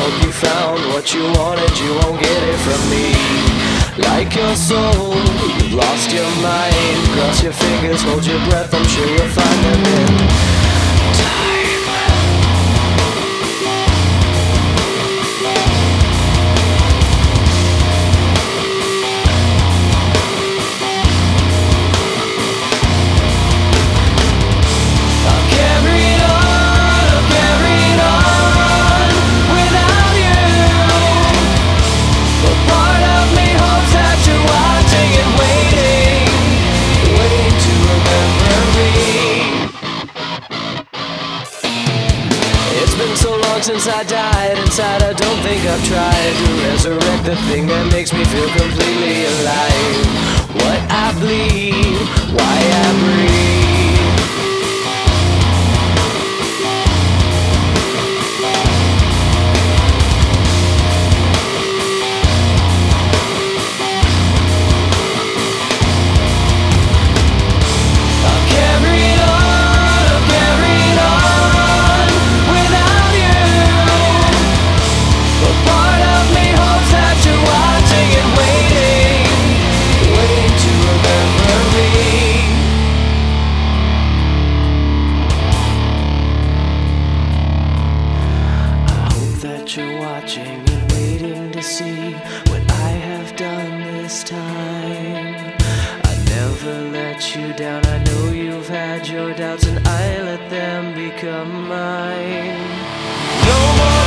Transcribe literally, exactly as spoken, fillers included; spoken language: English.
hope you found what you wanted, you won't get it from me. Like your soul, you've lost your mind. Cross your fingers, hold your breath, I'm sure you'll find them in time. Since I died inside, I don't think I've tried to resurrect the thing that makes me feel completely alive. What I bleed, why I breathe. You're watching and waiting to see what I have done this time. I never let you down, I know you've had your doubts, and I let them become mine. No more